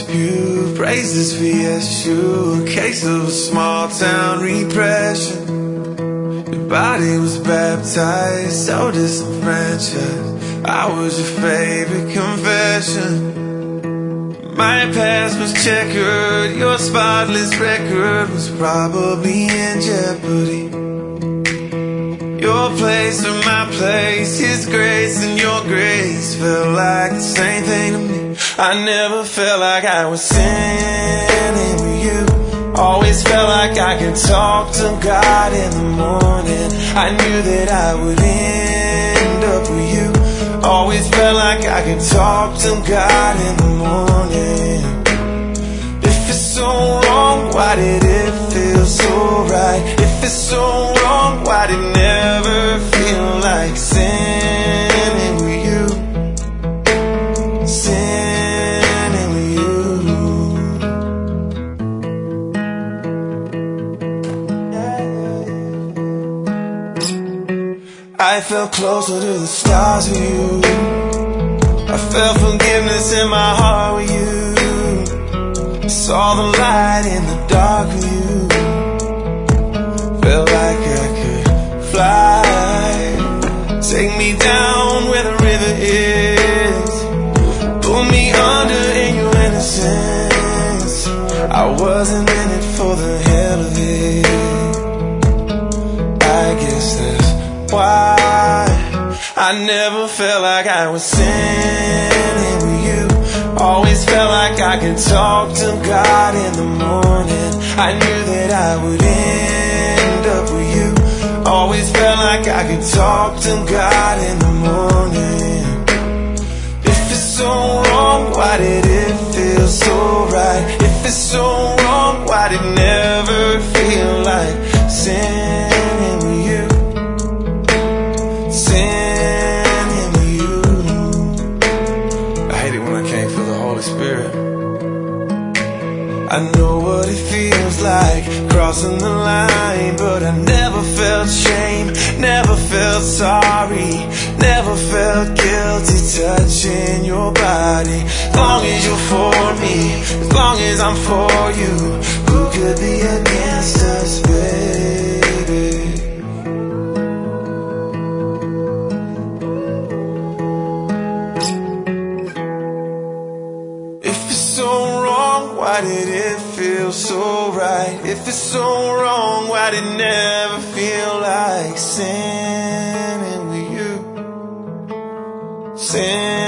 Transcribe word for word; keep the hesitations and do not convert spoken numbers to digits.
spew praises for Yeshua, a case of a small town repression. Your body was baptized, so disenfranchised. I was your favorite confession. My past was checkered, your spotless record was probably in jeopardy. Your place or my place, His grace and your grace felt like the same thing to me. I never felt like I was sinning with you. Always felt like I could talk to God in the morning. I knew that I would end up with you. Always felt like I could talk to God in the morning. If it's so wrong, why did it feel so right? If it's so wrong, why did it never feel like sinning with you? Sinning with you. I felt closer to the stars with you. I felt forgiveness in my heart with you. Saw the light in the dark with you. Felt like I could fly. Take me down where the river is. Pull me under in your innocence. I wasn't in it for the hell of it. I guess that's why I never felt like I was sinning with you. Always felt like I could talk to God in the morning. I knew that I would end up with you. Always felt like I could talk to God in the morning. If it's so wrong, why did it feel so right? If it's so wrong, why did it never feel like sinning with you? Sinning with you. I hate it when I can't feel the Holy Spirit. I know what it feels like crossing the line, but I never felt shame, never felt sorry, never felt guilty touching your body. As long as you're for me, as long as I'm for you, who could be against us, baby? Why did it feel so right? If it's so wrong, why did it never feel like sinning with you? Sin